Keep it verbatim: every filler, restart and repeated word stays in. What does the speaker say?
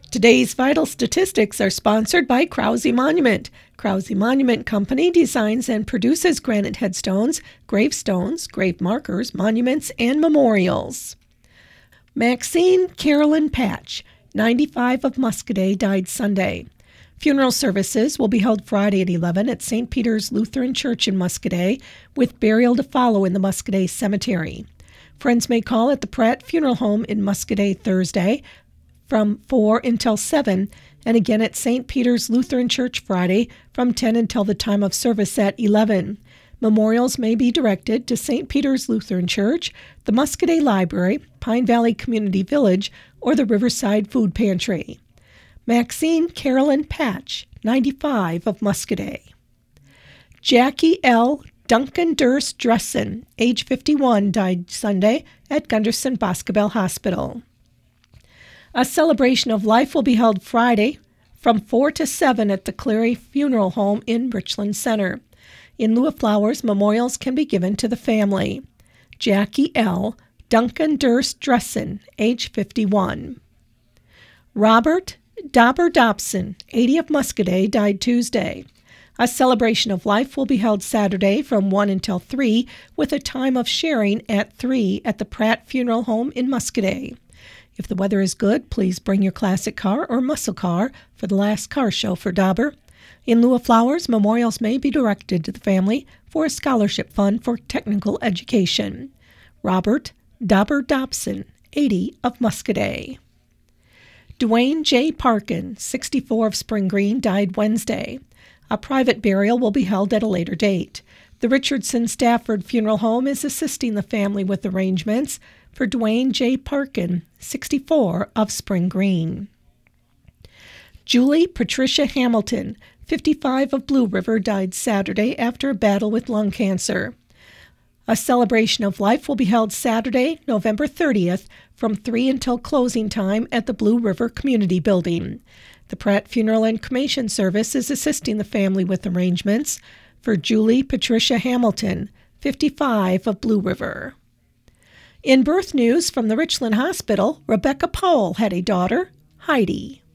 Today's vital statistics are sponsored by Krause Monument. Krause Monument Company designs and produces granite headstones, gravestones, grave markers, monuments, and memorials. Maxine Carolyn Patch, ninety-five, of Muscoda, died Sunday. Funeral services will be held Friday at eleven at Saint Peter's Lutheran Church in Muscoda, with burial to follow in the Muscoda Cemetery. Friends may call at the Pratt Funeral Home in Muscoda Thursday from four until seven, and again at Saint Peter's Lutheran Church Friday from ten until the time of service at eleven. Memorials may be directed to Saint Peter's Lutheran Church, the Muscoda Library, Pine Valley Community Village, or the Riverside Food Pantry. Maxine Carolyn Patch, ninety-five, of Muscoda. Jackie L. Duncan Durst Dressen, age fifty-one, died Sunday at Gunderson Boscobel Hospital. A celebration of life will be held Friday from four to seven at the Cleary Funeral Home in Richland Center. In lieu of flowers, memorials can be given to the family. Jackie L. Duncan Durst Dressen, age fifty-one. Robert Dauber Dobson, eighty, of Muscoda, died Tuesday. A celebration of life will be held Saturday from one until three, with a time of sharing at three at the Pratt Funeral Home in Muscoda. If the weather is good, please bring your classic car or muscle car for the last car show for Dauber. In lieu of flowers, memorials may be directed to the family for a scholarship fund for technical education. Robert Dauber Dobson, eighty, of Muscoda. Dwayne J. Parkin, sixty-four, of Spring Green, died Wednesday. A private burial will be held at a later date. The Richardson Stafford Funeral Home is assisting the family with arrangements for Dwayne J. Parkin, sixty-four, of Spring Green. Julie Patricia Hamilton, fifty-five, of Blue River, died Saturday after a battle with lung cancer. A celebration of life will be held Saturday, November thirtieth, from three until closing time at the Blue River Community Building. The Pratt Funeral and Cremation Service is assisting the family with arrangements for Julie Patricia Hamilton, fifty-five, of Blue River. In birth news from the Richland Hospital, Rebecca Powell had a daughter, Heidi.